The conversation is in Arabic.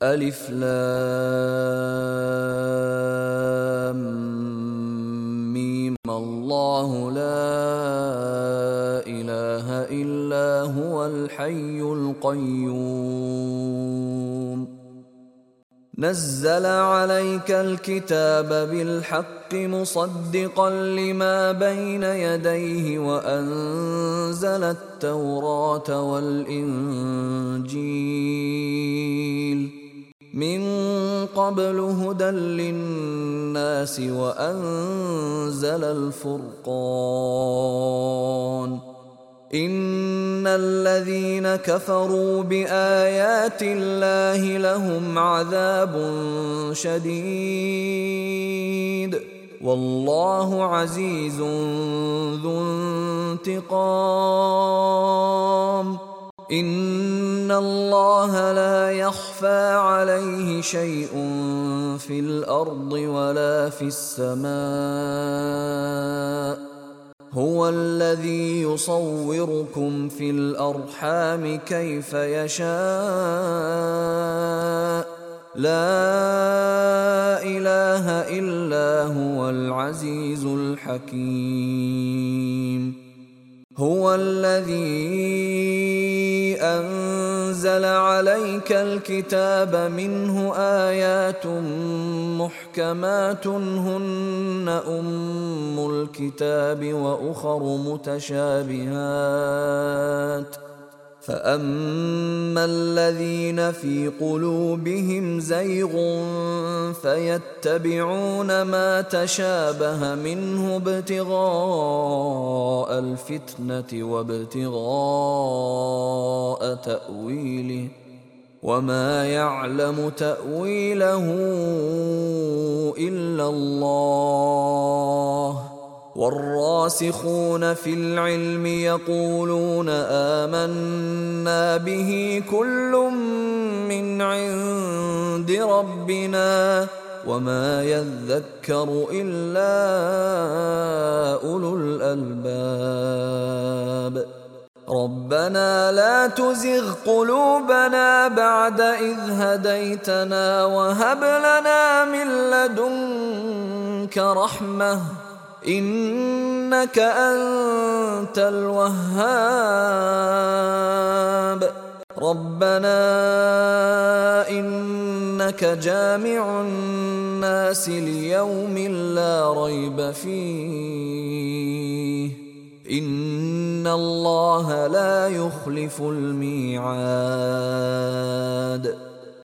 ألف لام ميم الله لا إله إلا هو الحي القيوم نزل عليك الكتاب بالحق مصدقا لما بين يديه وأنزل التوراة والإنجيل من قبل هدى للناس وأنزل الفرقان إن الذين كفروا بآيات الله لهم عذاب شديد والله عزيز ذو انتقام إن الله لا يخفى عليه شيء في الأرض ولا في السماء هو الذي يصوركم في الأرحام كيف يشاء لا إله إلا هو العزيز الحكيم هو الذي أنزل عليك الكتاب منه آيات محكمات هن أم الكتاب وأخر متشابهات فأما الذين في قلوبهم زيغ فيتبعون ما تشابه منه ابتغاء الفتنة وابتغاء تأويله وما يعلم تأويله إلا الله والراسخون في العلم يقولون آمنا به كل من عند ربنا وما يذكر إلا أولو الألباب ربنا لا تزغ قلوبنا بعد إذ هديتنا وهب لنا من لدنك رحمة إنك أنت الوهاب ربنا إنك جامع الناس ليوم لا ريب فيه إن الله لا يخلف الميعاد